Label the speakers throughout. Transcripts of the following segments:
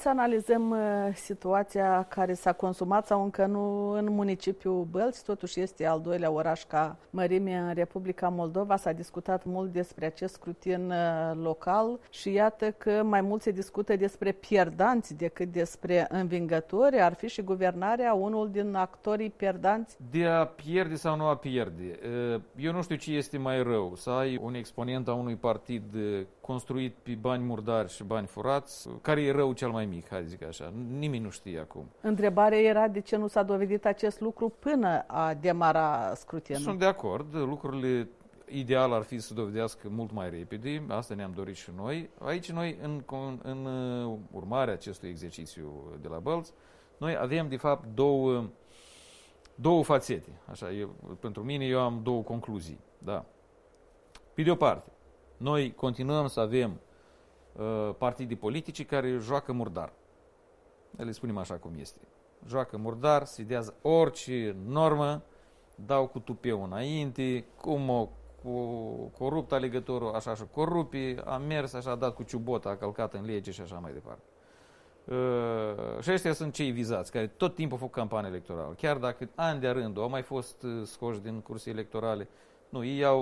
Speaker 1: să analizăm situația care s-a consumat sau încă nu în municipiul Bălți, totuși este al doilea oraș ca mărime în Republica Moldova. S-a discutat mult despre acest scrutin local și iată că mai mult se discută despre pierdanți decât despre învingători. Ar fi și guvernarea unul din actorii pierdanți?
Speaker 2: De a pierde sau nu a pierde. Eu nu știu ce este mai rău, să ai un exponent a unui partid construit pe bani murdari și bani furați, care e rău cel mai mic, hai zic așa. Nimeni nu știe acum.
Speaker 1: Întrebarea era de ce nu s-a dovedit acest lucru până a demara scrutinul.
Speaker 2: Sunt de acord, lucrurile ideal ar fi să dovedească mult mai repede, asta ne-am dorit și noi. Aici noi, în urmarea acestui exercițiu de la Bălți, noi avem de fapt două fațete. Așa, pentru mine eu am două concluzii. Da. Pe de o parte, noi continuăm să avem partide politice care joacă murdar. Le spunem așa cum este. Joacă murdar, sfidează orice normă, dau cu tupeu înainte, cu corupt alegătorul, așa și corupi, a mers, așa a dat cu ciubota, a călcat în lege și așa mai departe. Și ăștia sunt cei vizați, care tot timpul fac campanie electorală. Chiar dacă ani de rând au mai fost scoși din curse electorale, nu, ei au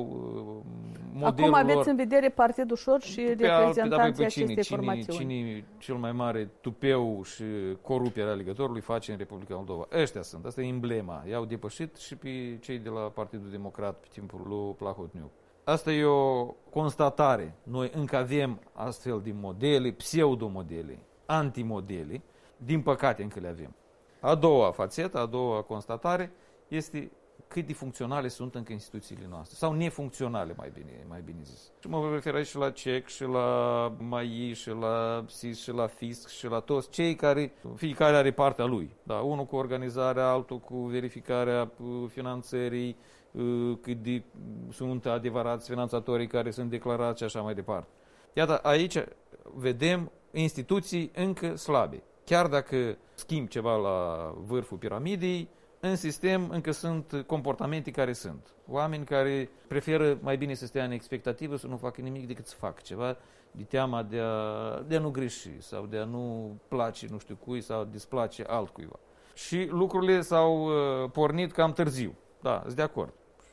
Speaker 2: modelul
Speaker 1: Acum aveți
Speaker 2: lor.
Speaker 1: În vedere Partidul Ușor și reprezentanții acestei formațiuni.
Speaker 2: Cine cel mai mare tupeu și corupere alegătorului face în Republica Moldova? Ăștia sunt, asta e emblema. I-au depășit și pe cei de la Partidul Democrat pe timpul lui Plahotniuc. Asta e o constatare. Noi încă avem astfel de modele, pseudomodele, antimodele, din păcate încă le avem. A doua fațetă, a doua constatare este cât de funcționale sunt încă instituțiile noastre, sau nefuncționale, mai bine zis. Și mă refer aici și la CEC, și la MAI, și la SIS, și la FISC, și la toți cei care, fiecare are partea lui. Da, unul cu organizarea, altul cu verificarea finanțării, cât de sunt adevărați finanțatorii care sunt declarați și așa mai departe. Iată, aici vedem instituții încă slabe. Chiar dacă schimb ceva la vârful piramidei, în sistem încă sunt comportamente care sunt. Oameni care preferă mai bine să stea în expectativă, să nu facă nimic decât să facă ceva de teama de a nu greși sau de a nu place nu știu cui sau displace altcuiva. Și lucrurile s-au pornit cam târziu. Da, sunt de acord.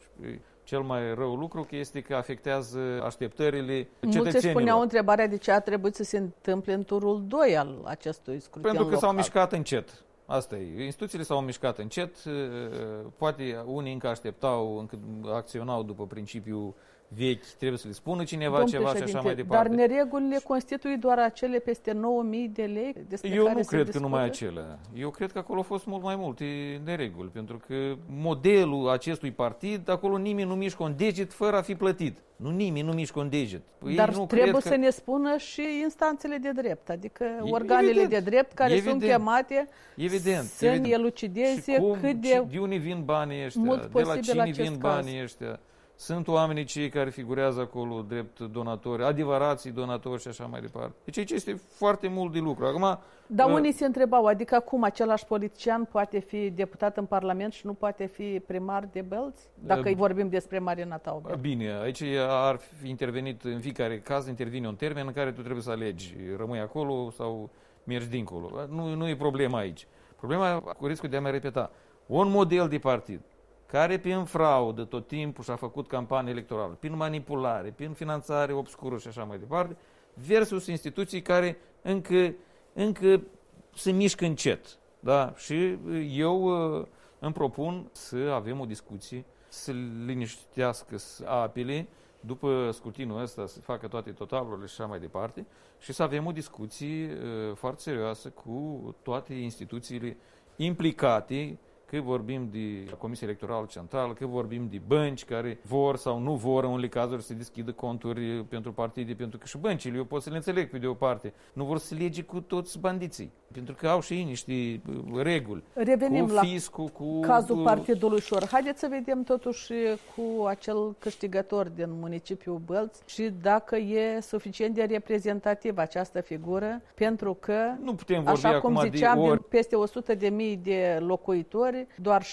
Speaker 2: Cel mai rău lucru este că afectează așteptările cetățenilor.
Speaker 1: Mulți își puneau întrebarea de ce a trebuit să se întâmple în turul 2 al acestui scrutin
Speaker 2: Pentru că
Speaker 1: local.
Speaker 2: s-au mișcat încet. Asta e. Instituțiile s-au mișcat încet, poate unii încă așteptau, încă acționau după principiul vechi, trebuie să le spună cineva
Speaker 1: Domn
Speaker 2: ceva și așa mai departe.
Speaker 1: Dar neregulile constituie doar acele peste 9.000 de lei despre
Speaker 2: Eu
Speaker 1: care
Speaker 2: nu
Speaker 1: se
Speaker 2: cred
Speaker 1: discută?
Speaker 2: că numai acelea. Eu cred că acolo au fost mult mai multe nereguli, pentru că modelul acestui partid, acolo nimeni nu mișcă un deget fără a fi plătit. Nimeni nu mișcă un deget.
Speaker 1: Dar trebuie să ne spună și instanțele de drept, adică organele de drept care sunt chemate să ne elucideze cât de
Speaker 2: unde vin banii ăștia,
Speaker 1: mult
Speaker 2: de la
Speaker 1: posibil
Speaker 2: cine vin banii ăștia. Sunt oamenii cei care figurează acolo drept donatori, adevărații donatori și așa mai departe. Deci aici este foarte mult de lucru. Acum,
Speaker 1: dar unii se întrebau, adică acum același politician poate fi deputat în Parlament și nu poate fi primar de Bălți? Dacă vorbim despre Marina Tauber.
Speaker 2: Bine, aici ar fi intervenit, în fiecare caz intervine un termen în care tu trebuie să alegi, rămâi acolo sau mergi dincolo. Nu e problema aici. Problema, cu riscul de a mai repeta, un model de partid care prin fraudă tot timpul și-a făcut campanie electorală, prin manipulare, prin finanțare obscură și așa mai departe, versus instituții care încă se mișcă încet. Da? Și eu îmi propun să avem o discuție, să liniștească apele, după scrutinul ăsta să facă toate totalurile și așa mai departe, și să avem o discuție foarte serioasă cu toate instituțiile implicate, că vorbim de Comisia Electorală Centrală, că vorbim de bănci care vor sau nu vor în unele cazuri să deschidă conturi pentru partide, pentru că și băncile, eu pot să le înțeleg pe de o parte, nu vor să lege cu toți bandiții. Pentru că au și ei niște reguli.
Speaker 1: Revenim
Speaker 2: cu
Speaker 1: la
Speaker 2: fiscul, cu
Speaker 1: cazul Partidului Șor. Haideți să vedem totuși cu acel câștigător din municipiul Bălți și dacă e suficient de reprezentativ această figură, pentru că,
Speaker 2: nu putem vorbi
Speaker 1: așa cum
Speaker 2: acum
Speaker 1: ziceam,
Speaker 2: de ori.
Speaker 1: din peste 100.000 de locuitori, doar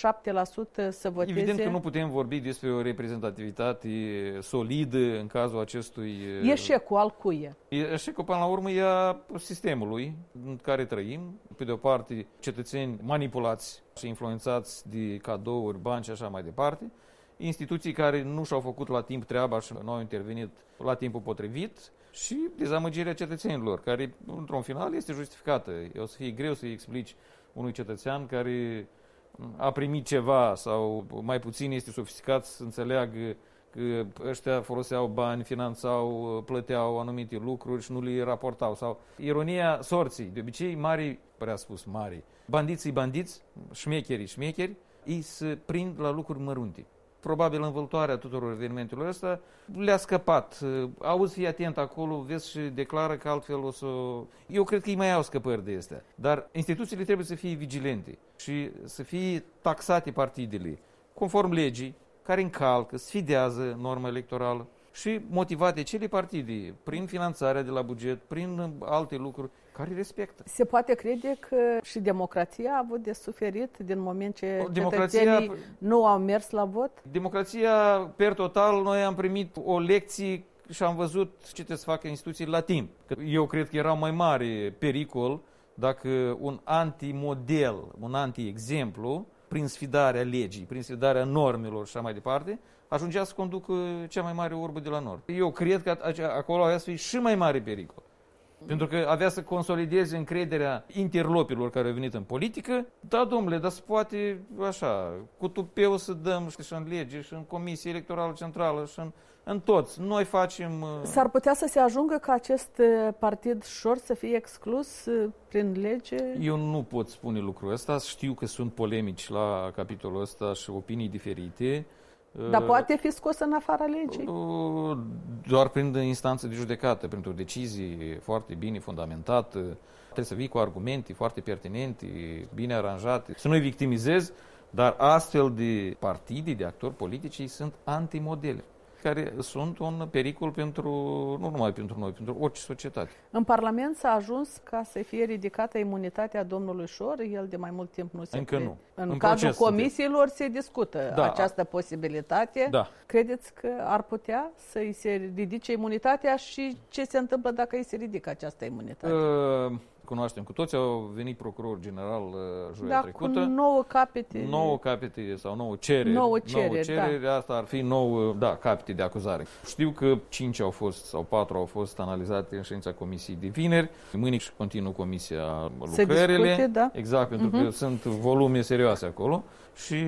Speaker 1: 7% să voteze.
Speaker 2: Evident că nu putem vorbi despre o reprezentativitate solidă în cazul acestui...
Speaker 1: Eșecul al cui e?
Speaker 2: Eșecul, până la urmă, e a sistemului în care trăim. Pe de o parte, cetățeni manipulați și influențați de cadouri, bani și așa mai departe. Instituții care nu și-au făcut la timp treaba și nu au intervenit la timpul potrivit. Și dezamăgirea cetățenilor, care, într-un final, este justificată. O să fie greu să-i explici unui cetățean care a primit ceva sau mai puțin este sofisticat să înțeleagă că ăștia foloseau bani, finanțau, plăteau anumite lucruri și nu le raportau. Sau ironia sorții, de obicei mari, prea spus mari, bandiți, șmecheri, ei se prind la lucruri mărunte. Probabil învăltoarea tuturor evenimentelor ăsta le-a scăpat. Auzi, fii atent acolo, vezi și declară că altfel o să... Eu cred că ei mai au scăpări de astea. Dar instituțiile trebuie să fie vigilente și să fie taxate partidele conform legii, care încalcă, sfidează norma electorală și motivate cele partide prin finanțarea de la buget, prin alte lucruri, care respectă.
Speaker 1: Se poate crede că și democrația a avut de suferit din moment ce cetățenii nu au mers la vot?
Speaker 2: Democrația, per total, noi am primit o lecție și am văzut ce trebuie să facă instituțiile la timp. Eu cred că era mai mare pericol dacă un antimodel, un anti-exemplu, prin sfidarea legii, prin sfidarea normelor și așa mai departe, ajungea să conducă cea mai mare urbă de la nord. Eu cred că acolo avea să fie și mai mare pericol. Pentru că avea să consolideze încrederea interlopilor care au venit în politică. Da, domnule, dar se poate așa, cu tupeu să dăm și în lege, și în Comisie Electorală Centrală, și în toți. Noi facem...
Speaker 1: S-ar putea să se ajungă ca acest partid Șor să fie exclus prin lege?
Speaker 2: Eu nu pot spune lucrul ăsta. Știu că sunt polemici la capitolul ăsta și opinii diferite.
Speaker 1: Dar poate fi scos în afara legii?
Speaker 2: Doar prin instanță de judecată, pentru decizii foarte bine fundamentate. Trebuie să vii cu argumente foarte pertinente, bine aranjate. Să nu-i victimizezi, dar astfel de partide, de actori politici, sunt antimodele, care sunt un pericol pentru, nu numai pentru noi, pentru orice societate.
Speaker 1: În Parlament s-a ajuns ca să fie ridicată imunitatea domnului Șor, el de mai mult timp nu se
Speaker 2: Încă nu.
Speaker 1: În cadrul comisiilor se discută această posibilitate.
Speaker 2: Da.
Speaker 1: Credeți că ar putea să îi se ridice imunitatea și ce se întâmplă dacă îi se ridică această imunitate?
Speaker 2: Cunoaștem cu toți, au venit procuror general joia trecută.
Speaker 1: Cu 9 capete.
Speaker 2: 9 capete sau 9 cereri.
Speaker 1: 9 cereri,
Speaker 2: da. Asta ar fi 9, capete de acuzare. Știu că 5 au fost sau 4 au fost analizate în ședința comisiei de vineri. Mâine și continuă comisia lucrările.
Speaker 1: Se discute, da.
Speaker 2: Exact, pentru că sunt volume serioase acolo și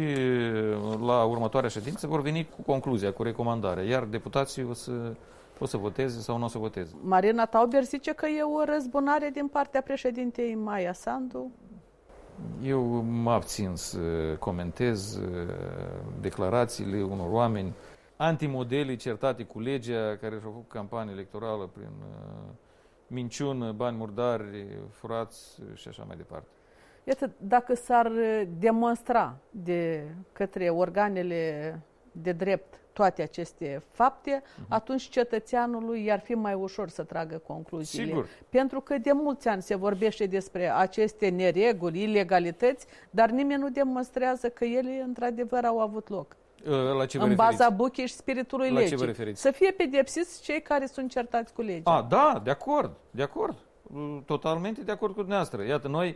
Speaker 2: la următoarea ședință vor veni cu concluzia, cu recomandarea, iar deputații o să voteze sau nu o să voteze.
Speaker 1: Marina Tauber zice că e o răzbunare din partea președintei Maia Sandu.
Speaker 2: Eu mă abțin să comentez declarațiile unor oameni antimodeli certate cu legea, care și-au făcut campanie electorală prin minciună, bani murdari, furați și așa mai departe.
Speaker 1: Iată, dacă s-ar demonstra de către organele de drept toate aceste fapte, atunci cetățeanului i-ar fi mai ușor să tragă concluziile.
Speaker 2: Sigur.
Speaker 1: Pentru că de mulți ani se vorbește despre aceste nereguli, ilegalități, dar nimeni nu demonstrează că ele într-adevăr au avut loc.
Speaker 2: La ce
Speaker 1: în baza buchii și spiritului legii.
Speaker 2: Ce vă referiți?
Speaker 1: Să fie pedepsiți cei care sunt certați cu legea.
Speaker 2: Da, de acord. Totalmente de acord cu dumneavoastră. Iată, noi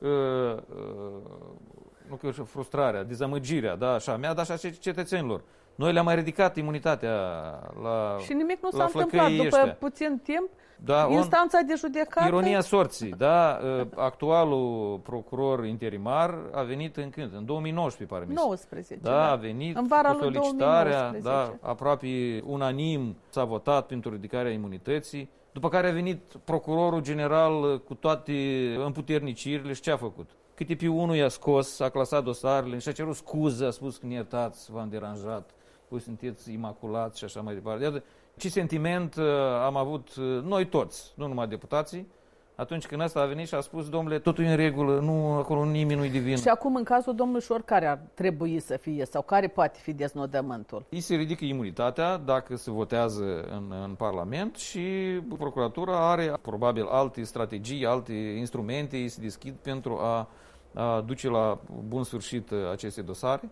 Speaker 2: nu că frustrarea, dezamăgirea, așa, mi-a dat așa cetățenilor. Noi le-am mai ridicat imunitatea la
Speaker 1: și nimic nu s-a întâmplat. După puțin timp, instanța de judecată...
Speaker 2: Ironia sorții, actualul procuror interimar a venit în când? În 2019, pare mi se.
Speaker 1: 19.
Speaker 2: A venit
Speaker 1: în vara
Speaker 2: cu solicitarea,
Speaker 1: 2019.
Speaker 2: Aproape unanim s-a votat pentru ridicarea imunității. După care a venit procurorul general cu toate împuternicirile și ce a făcut? Câte pe unul i-a scos, a clasat dosarele și a cerut scuze, a spus că ne iertați, v-am deranjat, voi sunteți imaculați și așa mai departe. Iată, ce sentiment am avut noi toți, nu numai deputații, Atunci când ăsta a venit și a spus, domnule, totul e în regulă, nu, acolo nimeni nu-i divin.
Speaker 1: Și acum, în cazul domnului Șor, care ar trebui să fie sau care poate fi deznodământul?
Speaker 2: Îi se ridică imunitatea dacă se votează în Parlament și procuratura are probabil alte strategii, alte instrumente, îi se deschid pentru a duce la bun sfârșit aceste dosare.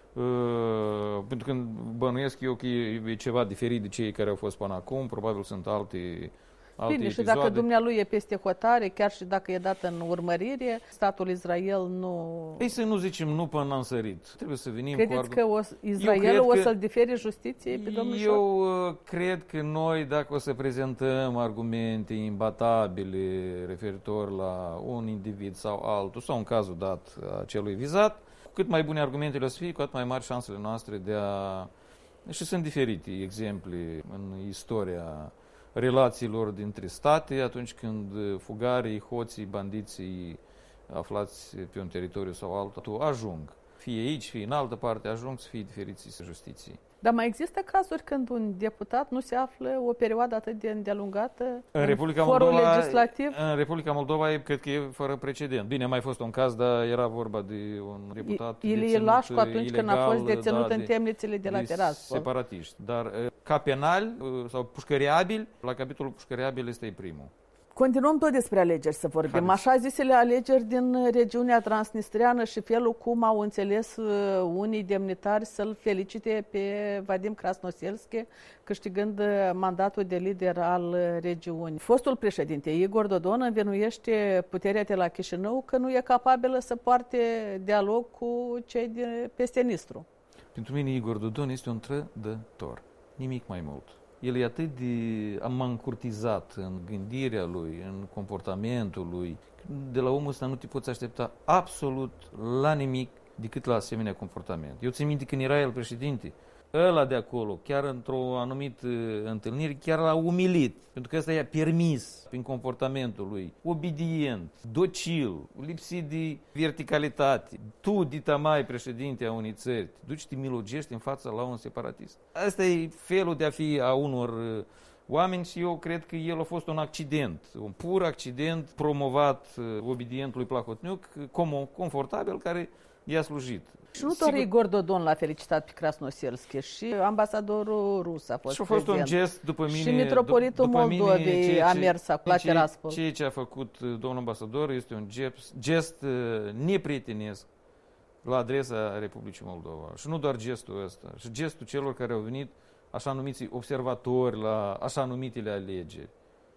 Speaker 2: Pentru că bănuiesc eu că e ceva diferit de cei care au fost până acum, probabil sunt alte
Speaker 1: Bine,
Speaker 2: episoade.
Speaker 1: și dacă dumnealui e peste hotare, chiar și dacă e dat în urmărire, statul Israel nu...
Speaker 2: Ei, să nu zicem nu până n-am sărit. Trebuie să venim
Speaker 1: Credeți
Speaker 2: cu...
Speaker 1: că Israelul o să-l difere justiției pe domnul Șor?
Speaker 2: Eu cred că noi, dacă o să prezentăm argumente imbatabile referitor la un individ sau altul, sau în cazul dat a celui vizat, cât mai bune argumentele o să fie, cu atât mai mari șansele noastre de a... Și sunt diferite exemple în istoria relațiilor dintre state, atunci când fugarii, hoții, bandiții aflați pe un teritoriu sau altul ajung. Fie aici, fie în altă parte, ajung să fie diferiți justiției.
Speaker 1: Dar mai există cazuri când un deputat nu se află o perioadă atât de îndelungată
Speaker 2: în
Speaker 1: forul legislativ?
Speaker 2: În Republica Moldova cred că e fără precedent. Bine, a mai fost un caz, dar era vorba de un deputat
Speaker 1: Ilie Lașcu atunci când a fost deținut în temnițele de la Tiraspol.
Speaker 2: Separatiști. Dar ca penal sau pușcăriabil, la capitolul pușcăriabil este primul.
Speaker 1: Continuăm tot despre alegeri să vorbim. Așa zisele alegeri din regiunea transnistreană și felul cum au înțeles unii demnitari să-l felicite pe Vadim Krasnoselski, câștigând mandatul de lider al regiunii. Fostul președinte Igor Dodon învinuiește puterea de la Chișinău că nu e capabilă să poarte dialog cu cei de peste Nistru.
Speaker 2: Pentru mine Igor Dodon este un trădător. Nimic mai mult. El e atât de amancurtizat în gândirea lui, în comportamentul lui. De la omul ăsta nu te poți aștepta absolut la nimic decât la asemenea comportament. Eu țin minte când era el președinte, ăla de acolo, chiar într-o anumită întâlnire, chiar l-a umilit. Pentru că ăsta i-a permis, prin comportamentul lui, obedient, docil, lipsit de verticalitate. Tu, dita mai președinte a unei țări, te duci, te milogești în fața la un separatist. Asta e felul de a fi a unor oameni și eu cred că el a fost un accident, un pur accident promovat obedientului Plahotniuc, confortabil, care i-a slujit.
Speaker 1: Și nu doar Igor Dodon l-a felicitat pe Krasnoselski, și ambasadorul rus a fost
Speaker 2: și a fost
Speaker 1: prezent.
Speaker 2: un gest, după mine...
Speaker 1: Și mitropolitul Moldovei a mers la Tiraspol.
Speaker 2: Ceea ce a făcut domnul ambasador este un gest neprietenesc la adresa Republicii Moldova. Și nu doar gestul ăsta, și gestul celor care au venit așa numiți observatori la așa numitele alegeri.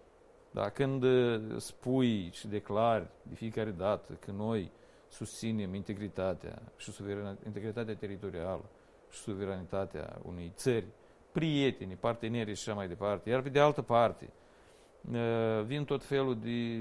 Speaker 2: Da, când spui și declari de fiecare dată că noi susținem integritatea și integritatea teritorială și suveranitatea unei țări, prieteni, parteneri și așa mai departe. Iar pe de altă parte vin tot felul de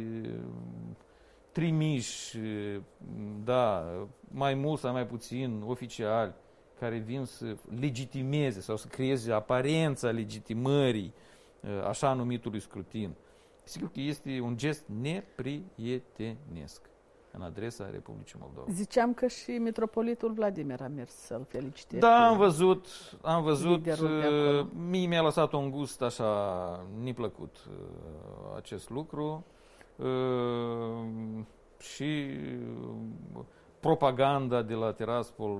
Speaker 2: trimiși, da, mai mult sau mai puțin oficiali, care vin să legitimeze sau să creeze aparența legitimării așa numitului scrutin. Sigur că este un gest neprietenesc în adresa Republicii Moldova.
Speaker 1: Ziceam că și mitropolitul Vladimir a mers să-l felicite.
Speaker 2: Da, am văzut. Mie mi-a lăsat un gust așa neplăcut acest lucru și propaganda de la Tiraspol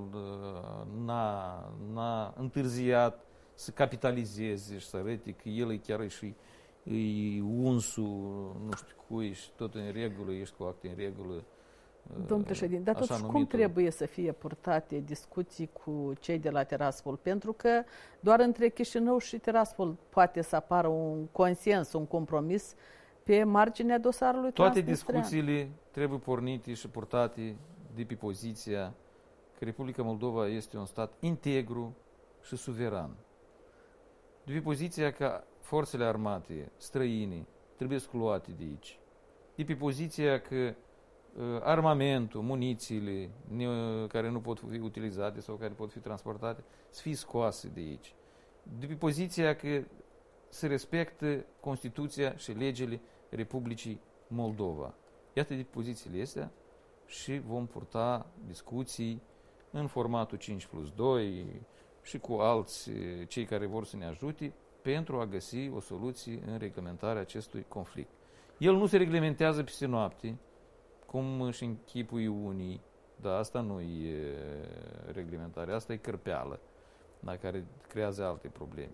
Speaker 2: n-a întârziat să capitalizeze și să arăte că el e chiar și unsul, nu știu cui, și tot în regulă, ești cu acte în regulă.
Speaker 1: Domn președinte, dar totuși cum trebuie să fie purtate discuții cu cei de la Tiraspol? Pentru că doar între Chișinău și Tiraspol poate să apară un consens, un compromis pe marginea dosarului transnistrean.
Speaker 2: Toate discuțiile trebuie pornite și purtate de pe poziția că Republica Moldova este un stat integru și suveran. De pe poziția că forțele armate străine trebuie luate de aici. De pe poziția că armamentul, munițiile care nu pot fi utilizate sau care pot fi transportate să fie scoase de aici. De pe poziția că se respectă Constituția și legile Republicii Moldova. Iată de pozițiile astea și vom purta discuții în formatul 5+2 și cu alți cei care vor să ne ajute pentru a găsi o soluție în reglementarea acestui conflict. El nu se reglementează peste noapte, cum își închipui unii, dar asta nu e reglementare, asta e cărpeală, care creează alte probleme.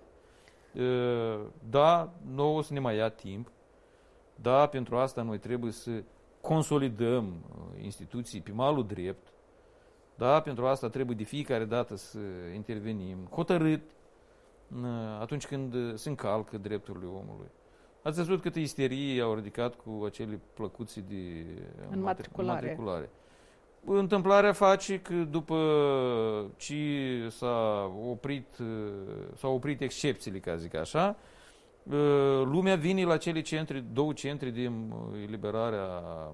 Speaker 2: Da, nouă o să ne mai ia timp, da, pentru asta noi trebuie să consolidăm instituții pe malul drept, da, pentru asta trebuie de fiecare dată să intervenim hotărât atunci când se încalcă drepturile omului. Ați văzut câtă isterie au ridicat cu acele plăcuții de înmatriculare. Întâmplarea face că după ce s-au oprit excepțiile, ca zic așa, lumea vine la cele două centri de eliberare a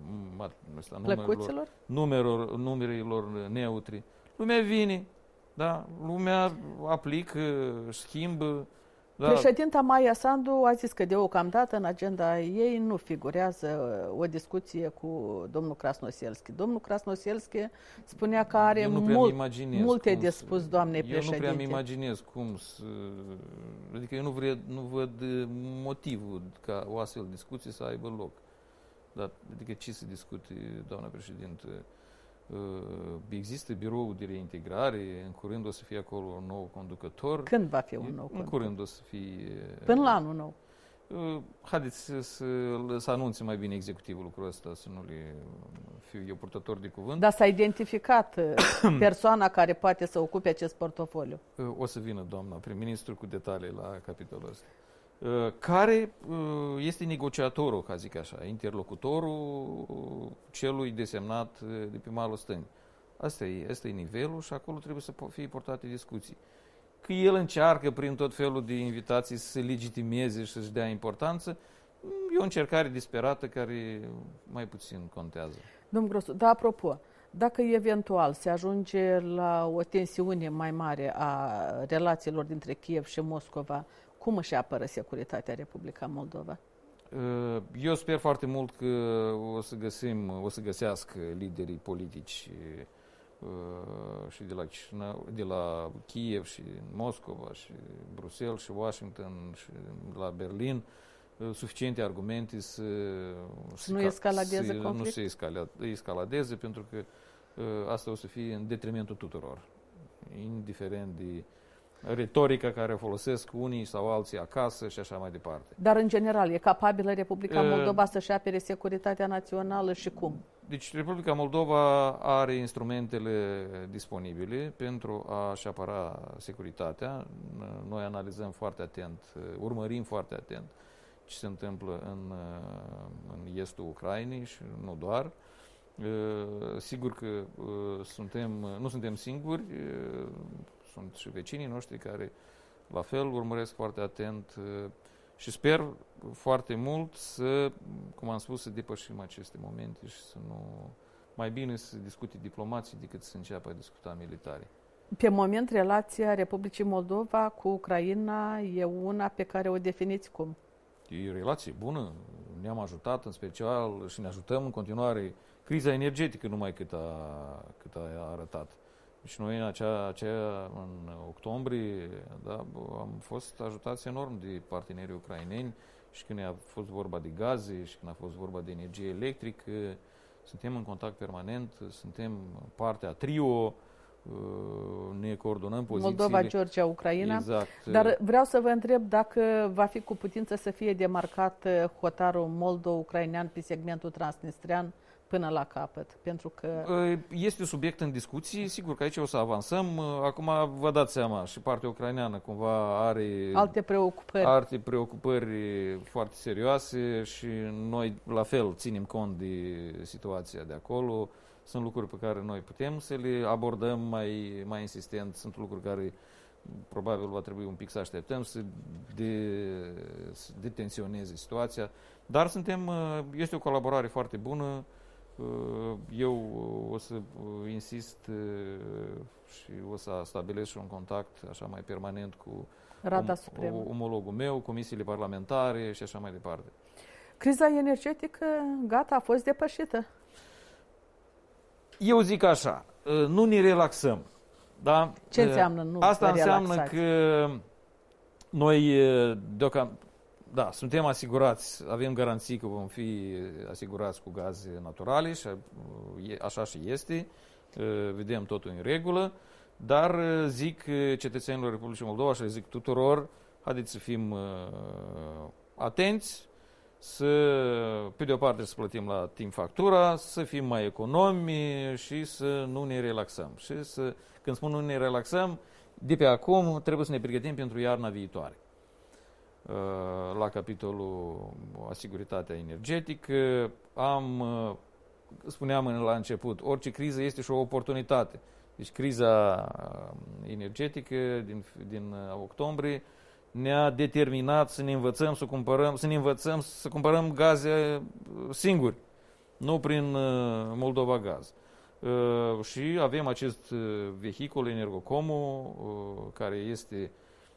Speaker 2: numerelor neutre. Lumea vine, da? Lumea aplică, schimbă. Da.
Speaker 1: Președinta Maia Sandu a zis că deocamdată în agenda ei nu figurează o discuție cu domnul Krasnoselski. Domnul Krasnoselski spunea că are multe de spus doamnei președinte.
Speaker 2: Eu nu prea-mi imaginez cum să... Adică eu nu văd motivul ca o astfel de discuție să aibă loc. Dar, adică ce să discute, doamna președintă? Există birou de reintegrare, în curând o să fie acolo un nou conducător.
Speaker 1: Când va fi un nou conducător?
Speaker 2: În curând o să fie...
Speaker 1: Până la anul nou.
Speaker 2: Haideți să anunțe mai bine executivul lucrul ăsta, să nu le fiu eu purtător de cuvânt.
Speaker 1: Dar s-a identificat persoana care poate să ocupe acest portofoliu.
Speaker 2: O să vină doamna prim-ministru cu detalii la capitolul ăsta. Care este negociatorul, ca zic așa, interlocutorul celui desemnat de pe malul stâng. Asta e nivelul și acolo trebuie să fie portate discuții. Că el încearcă prin tot felul de invitații să se legitimeze și să-și dea importanță, e o încercare disperată care mai puțin contează.
Speaker 1: Domnul Grosu, dar apropo, dacă eventual se ajunge la o tensiune mai mare a relațiilor dintre Kiev și Moscova, cum își apără securitatea Republica Moldova?
Speaker 2: Eu sper foarte mult că o să găsească liderii politici și de la Kiev și Moscova și Bruxelles și Washington și la Berlin suficiente argumente să
Speaker 1: nu escaladeze conflict?
Speaker 2: Nu se escaladeze, pentru că asta o să fie în detrimentul tuturor, indiferent de retorica care o folosesc unii sau alții acasă și așa mai departe.
Speaker 1: Dar, în general, e capabilă Republica Moldova să-și apere securitatea națională și cum?
Speaker 2: Deci, Republica Moldova are instrumentele disponibile pentru a-și apăra securitatea. Noi analizăm foarte atent, urmărim foarte atent ce se întâmplă în estul Ucrainei și nu doar. Sigur că nu suntem singuri, sunt și vecinii noștri care la fel urmăresc foarte atent și sper foarte mult să, cum am spus, să depășim aceste momente și să nu... Mai bine să discute diplomații decât să înceapă a discuta militari.
Speaker 1: Pe moment, relația Republicii Moldova cu Ucraina e una pe care o definiți cum?
Speaker 2: E o relație bună, ne-am ajutat în special și ne ajutăm în continuare. Criza energetică numai cât a arătat. Deci noi în octombrie, da, am fost ajutați enorm de partenerii ucraineni și când a fost vorba de gaze și când a fost vorba de energie electrică, suntem în contact permanent, suntem partea trio, ne coordonăm pozițiile.
Speaker 1: Moldova, Georgia, Ucraina.
Speaker 2: Exact.
Speaker 1: Dar vreau să vă întreb dacă va fi cu putință să fie demarcat hotarul moldo-ucrainean pe segmentul transnistrian până la capăt, pentru că...
Speaker 2: Este subiect în discuții, sigur că aici o să avansăm. Acum vă dați seama, și partea ucraineană cumva are alte preocupări foarte serioase și noi la fel ținem cont de situația de acolo. Sunt lucruri pe care noi putem să le abordăm mai insistent, sunt lucruri care probabil va trebui un pic să așteptăm să detensioneze situația, dar este o colaborare foarte bună. Eu o să insist și o să stabilesc și un contact așa mai permanent cu
Speaker 1: Rada Supremă,
Speaker 2: omologul meu, comisiile parlamentare și așa mai departe.
Speaker 1: Criza energetică, gata, a fost depășită.
Speaker 2: Eu zic așa, nu ne relaxăm. Da?
Speaker 1: Ce înseamnă nu
Speaker 2: Asta
Speaker 1: relaxați?
Speaker 2: înseamnă că noi da, suntem asigurați, avem garanții că vom fi asigurați cu gaze naturale și așa și este. Vedem totul în regulă, dar zic cetățenilor Republicii Moldova și le zic tuturor, haideți să fim atenți, pe de o parte să plătim la timp factura, să fim mai economi și să nu ne relaxăm. Și când spun nu ne relaxăm, de pe acum trebuie să ne pregătim pentru iarna viitoare. La capitolul asiguritatea energetică, spuneam la început, orice criză este și o oportunitate. Deci criza energetică din octombrie ne-a determinat să ne învățăm să cumpărăm gaze singuri, nu prin Moldova Gaz. Și avem acest vehicul Energocomul, care este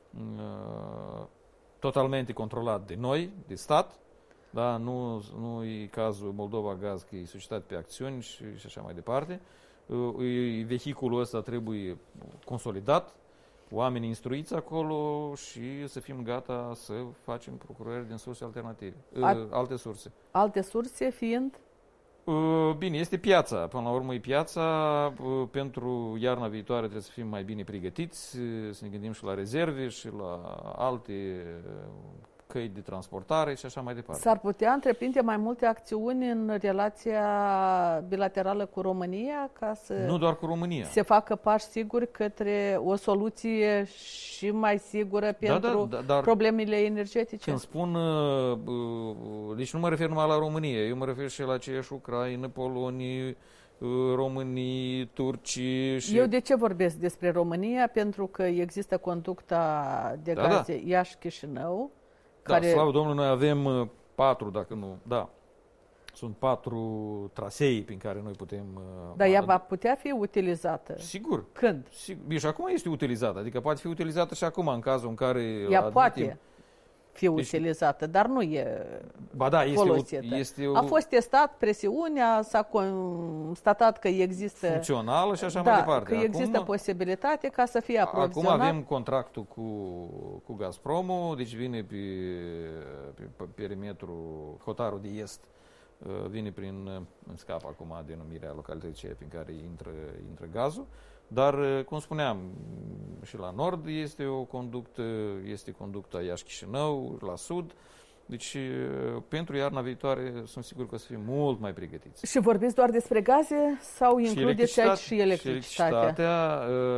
Speaker 2: totalmente controlat de noi, de stat. Da, nu e cazul Moldova Gaz, că e societate pe acțiuni și așa mai departe. Vehiculul ăsta trebuie consolidat, oamenii instruiți acolo și să fim gata să facem procurări din surse alternative, alte surse.
Speaker 1: Alte surse fiind?
Speaker 2: Bine, este piața. Până la urmă e piața. Pentru iarna viitoare trebuie să fim mai bine pregătiți, să ne gândim și la rezerve și la alte căi de transportare și așa mai departe.
Speaker 1: S-ar putea întreprinde mai multe acțiuni în relația bilaterală cu România ca să
Speaker 2: nu doar cu România.
Speaker 1: Se facă pași siguri către o soluție și mai sigură pentru problemele energetice?
Speaker 2: Când spun, deci nu mă refer numai la România, eu mă refer și la aceeași Ucraina, Polonia, România, Turcia și...
Speaker 1: Eu de ce vorbesc despre România? Pentru că există conducta de gaze Iași-Chișinău.
Speaker 2: Da, slavă Domnului, noi avem 4, dacă nu, da. Sunt 4 trasee prin care noi putem...
Speaker 1: Dar ea va putea fi utilizată?
Speaker 2: Sigur.
Speaker 1: Când?
Speaker 2: Sigur. Și acum este utilizată, adică poate fi utilizată și acum, în cazul în care...
Speaker 1: Ea poate fi utilizată, dar nu e folosită. A fost testat presiunea, s-a constatat că există...
Speaker 2: funcțională și așa mai departe.
Speaker 1: Că există posibilitate ca să fie aprovizionat.
Speaker 2: Acum avem contractul cu Gazpromul, deci vine pe perimetrul Hotarul de Est, vine îmi scap acum denumirea localității prin care intră gazul. Dar, cum spuneam, și la nord este conducta Iași-Chișinău, la sud. Deci, pentru iarna viitoare, sunt sigur că o să fim mult mai pregătiți.
Speaker 1: Și vorbiți doar despre gaze sau includeți aici și electricitatea?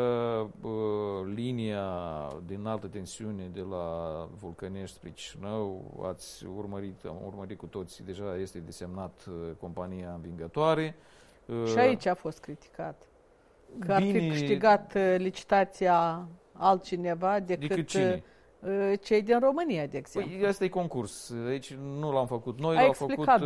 Speaker 2: Linia de înaltă tensiune de la Vulcănești spre Chișinău, am urmărit cu toții, deja este desemnat compania învingătoare.
Speaker 1: Și aici a fost criticat. Că ar fi câștigat licitația altcineva decât cei din România, de exemplu.
Speaker 2: Păi, asta e concurs. Aici nu l-am făcut noi,
Speaker 1: l-am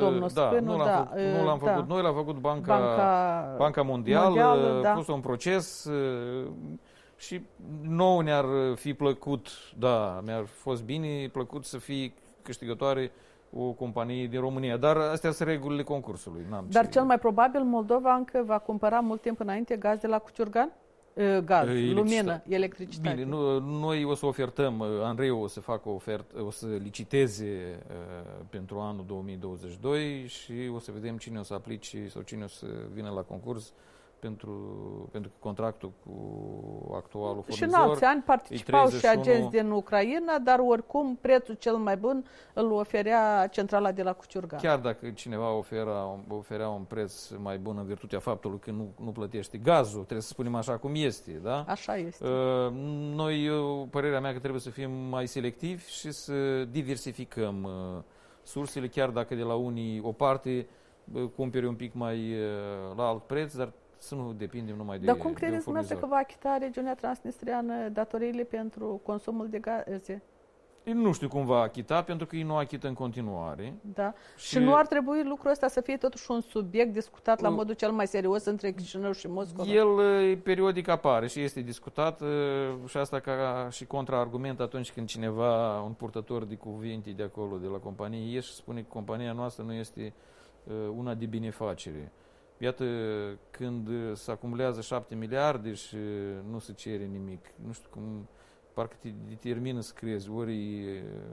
Speaker 1: făcut
Speaker 2: noi, l-a făcut Banca Mondială, a fost un proces și nouă ne-ar fi plăcut, mi-ar fost bine plăcut să fie câștigătoare o companie din România, dar astea sunt regulile concursului.
Speaker 1: Cel mai probabil Moldova încă va cumpăra mult timp înainte gaz de la Cuciurgan? Lumină, electricitate.
Speaker 2: Bine, noi o să ofertăm, Andreu o să facă o să liciteze pentru anul 2022 și o să vedem cine o să aplice sau cine o să vină la concurs pentru contractul cu actualul furnizor.
Speaker 1: Și în alți ani participau și agenți din Ucraina, dar oricum prețul cel mai bun îl oferea centrala de la Cuciurgan.
Speaker 2: Chiar dacă cineva oferea un preț mai bun în virtutea faptului că nu plătește gazul, trebuie să spunem așa cum este, da?
Speaker 1: Așa este.
Speaker 2: Noi, părerea mea că trebuie să fim mai selectivi și să diversificăm sursele, chiar dacă de la unii o parte cumperi un pic mai la alt preț, dar să nu depindem numai de
Speaker 1: Dar cum credeți dumneavoastră că va achita regiunea transnistreană datoriile pentru consumul de gaze?
Speaker 2: Nu știu cum va achita, pentru că ei nu achită în continuare.
Speaker 1: Da. Și nu ar trebui lucrul ăsta să fie totuși un subiect discutat la modul cel mai serios între Chișinău și Moscova?
Speaker 2: El periodic apare și este discutat și asta ca și contraargument atunci când cineva, un purtător de cuvinte de acolo, de la companie, ieși și spune că compania noastră nu este una de binefacere. Iată, când se acumulează 7 miliarde și nu se cere nimic, nu știu cum, parcă te determină să crezi,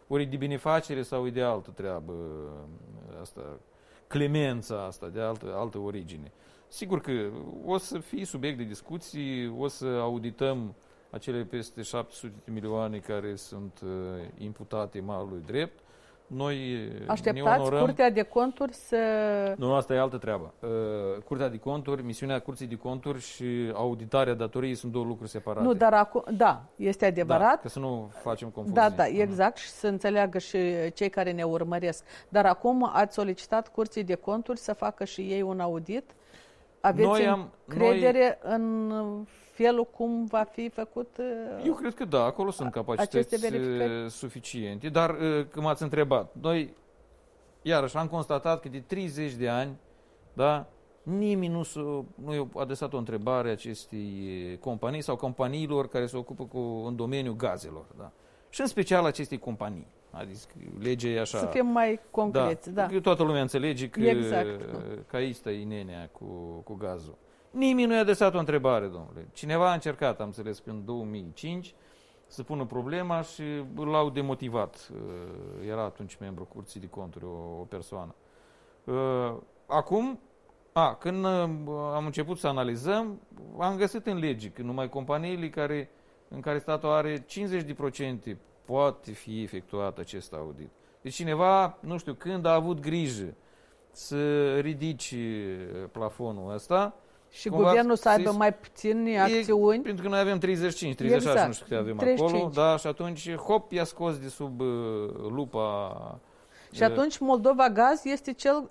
Speaker 2: ori e de binefacere sau e de altă treabă asta, clemența asta, de altă origine. Sigur că o să fie subiect de discuții, o să audităm acele peste 700 de milioane care sunt imputate malului drept. Noi
Speaker 1: așteptați
Speaker 2: ne onorăm.
Speaker 1: Curtea de Conturi să...
Speaker 2: Nu, asta e altă treabă. Curtea de Conturi, misiunea Curții de Conturi și auditarea datoriei sunt două lucruri separate.
Speaker 1: Nu, dar acum, da, este adevărat.
Speaker 2: Da, că să nu facem confuzie.
Speaker 1: Da, exact, și să înțeleagă și cei care ne urmăresc. Dar acum ați solicitat Curții de Conturi să facă și ei un audit? Aveți încredere în felul cum va fi făcut?
Speaker 2: Eu cred că da, acolo sunt capacități suficiente. Dar, când m-ați întrebat, noi, iarăși, am constatat că de 30 de ani, da, nimeni nu i-a adresat o întrebare acestei companii sau companiilor care se ocupă în domeniul gazelor. Da. Și în special acestei companii. Adică legea e așa.
Speaker 1: Să fim mai concreți, da.
Speaker 2: Toată lumea înțelege că,
Speaker 1: exact.
Speaker 2: că aici e nenea cu gazul. Nimeni nu i-a adresat o întrebare, domnule. Cineva a încercat, am înțeles, prin 2005, să pună problema și l-au demotivat. Era atunci membru Curții de Conturi, o persoană. Acum, când am început să analizăm, am găsit în lege că numai companiile în care statul are 50% poate fi efectuat acest audit. Deci cineva, nu știu când, a avut grijă să ridice plafonul ăsta.
Speaker 1: Și guvernul să aibă mai puține acțiuni.
Speaker 2: Pentru că noi avem 35, 36, exact. Nu știu câte avem 35. Acolo. Da, și atunci, hop, i-a scos de sub lupa.
Speaker 1: Și atunci Moldova Gaz este cel...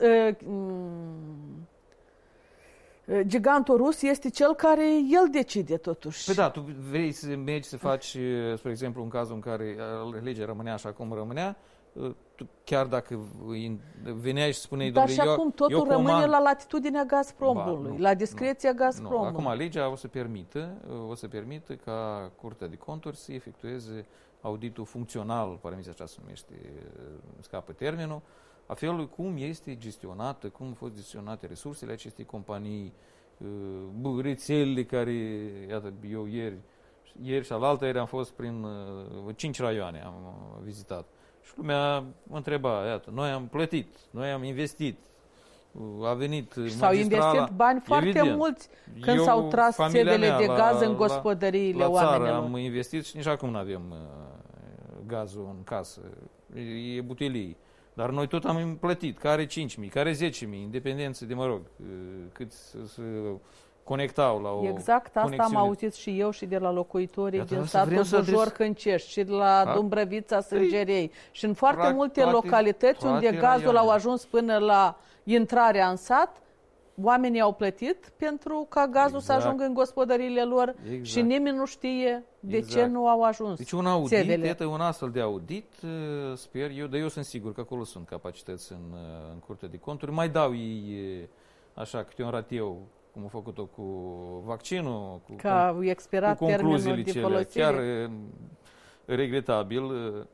Speaker 1: gigantul rus este cel care el decide totuși.
Speaker 2: Păi da, tu vrei să mergi să faci, spre exemplu, în cazul în care legea rămânea așa cum rămânea, tu, chiar dacă veneai și spuneai,
Speaker 1: dar
Speaker 2: domnule,
Speaker 1: și acum totul rămâne la latitudinea Gazpromului, la discreția Gazpromului.
Speaker 2: Acum legea o să permită ca Curtea de Conturi să efectueze auditul funcțional, parametrii așa se numește, scapă termenul, a felului cum este gestionată, cum au fost gestionate resursele acestei companii, rețelele care, iată, eu ieri și alaltă ieri am fost prin 5 raioane, am vizitat. Și lumea mă întreba, iată, noi am plătit, noi am investit, a venit
Speaker 1: s-au investit bani foarte mulți când s-au tras țevele de gaz în gospodăriile oamenilor.
Speaker 2: La țară am investit și nici acum nu avem gazul în casă, e butelii. Dar noi tot am plătit, care 5.000, care 10.000, independență de, cât să conectau la o
Speaker 1: exact, asta
Speaker 2: conexiune.
Speaker 1: am auzit și eu și de la locuitorii din satul Bujor-Hâncești și de la Dumbrăvița, Sângerei și în foarte multe localități unde gazul au ajuns până la intrarea în sat, oamenii au plătit pentru ca gazul să ajungă în gospodăriile lor și nimeni nu știe de ce nu au ajuns.
Speaker 2: Deci un audit, un astfel de audit, sper eu, dar eu sunt sigur că acolo sunt capacități în Curtea de Conturi. Mai dau ei așa câte un rateu, cum au făcut-o cu vaccinul,
Speaker 1: ca expirat
Speaker 2: cu concluziile
Speaker 1: de folosire.
Speaker 2: Chiar regretabil,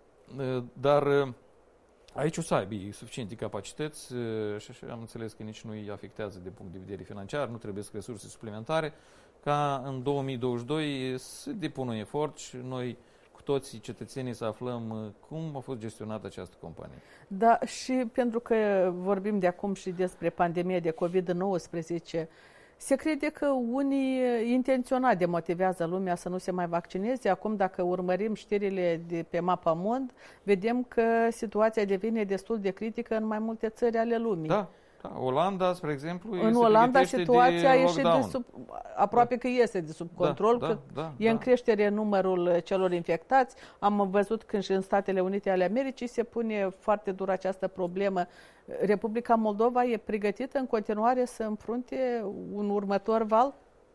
Speaker 2: dar aici o să aibă suficiente capacități și am înțeles că nici nu îi afectează de punct de vedere financiar, nu trebuie să resurse suplimentare, ca în 2022 să depună un efort și noi cu toții cetățenii să aflăm cum a fost gestionată această companie.
Speaker 1: Da, și pentru că vorbim de acum și despre pandemia de COVID-19, se crede că unii intenționat demotivează lumea să nu se mai vaccineze. Acum, dacă urmărim știrile de pe Mapamond, vedem că situația devine destul de critică în mai multe țări ale lumii.
Speaker 2: Da. Olanda, spre exemplu,
Speaker 1: în Olanda situația ieșe aproape că iese de sub control, e în creștere numărul celor infectați. Am văzut când și în Statele Unite ale Americii se pune foarte dur această problemă. Republica Moldova e pregătită în continuare să înfrunte un următor val?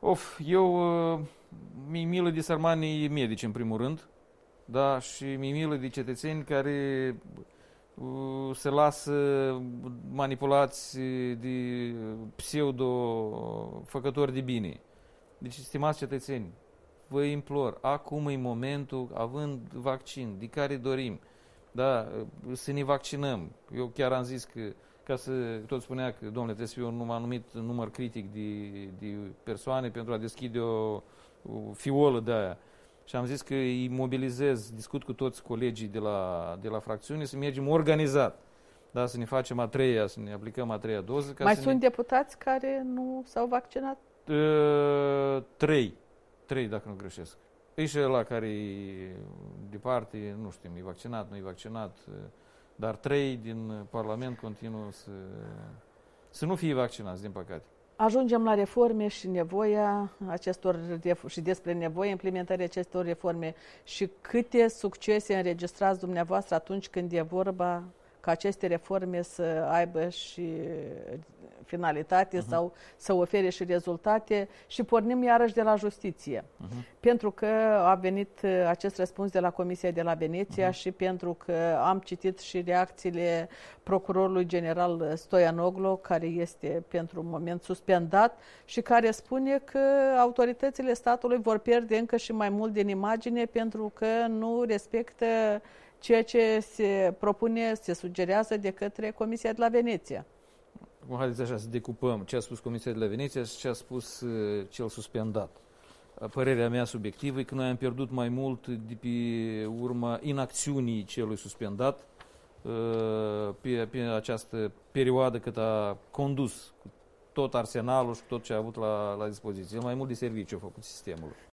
Speaker 2: Mi-e milă de sărmanii medici, în primul rând, da, și mi-e milă de cetățeni care se lasă manipulați de pseudo-făcători de bine. Deci, stimați cetățeni, vă implor, acum e momentul, având vaccin, de care dorim, da, să ne vaccinăm. Eu chiar am zis că, ca să tot spunea că, domnule, trebuie să fie un anumit număr critic de persoane pentru a deschide o fiolă de aia. Și am zis că îi mobilizez, discut cu toți colegii de la fracțiune să mergem organizat. Da, să ne facem să ne aplicăm a treia doză.
Speaker 1: Mai sunt deputați care nu s-au vaccinat?
Speaker 2: 3, dacă nu greșesc. E și ăla care e departe, nu știm, e vaccinat, nu e vaccinat, dar 3 din Parlament continuă să nu fie vaccinați, din păcate.
Speaker 1: Ajungem la reforme și nevoia și despre nevoia implementării acestor reforme și câte succese înregistrați dumneavoastră atunci când e vorba ca aceste reforme să aibă și finalitate sau să ofere și rezultate și pornim iarăși de la justiție. Pentru că a venit acest răspuns de la Comisia de la Veneția și pentru că am citit și reacțiile procurorului general Stoianoglu, care este pentru un moment suspendat și care spune că autoritățile statului vor pierde încă și mai mult din imagine pentru că nu respectă ceea ce se propune, se sugerează de către Comisia de la Veneția.
Speaker 2: Haideți așa să decupăm ce a spus Comisia de la Veneția și ce a spus cel suspendat. Părerea mea subiectivă e că noi am pierdut mai mult de pe urma inacțiunii celui suspendat pe această perioadă cât a condus tot arsenalul și tot ce a avut la dispoziție. Mai mult de serviciu a făcut sistemul.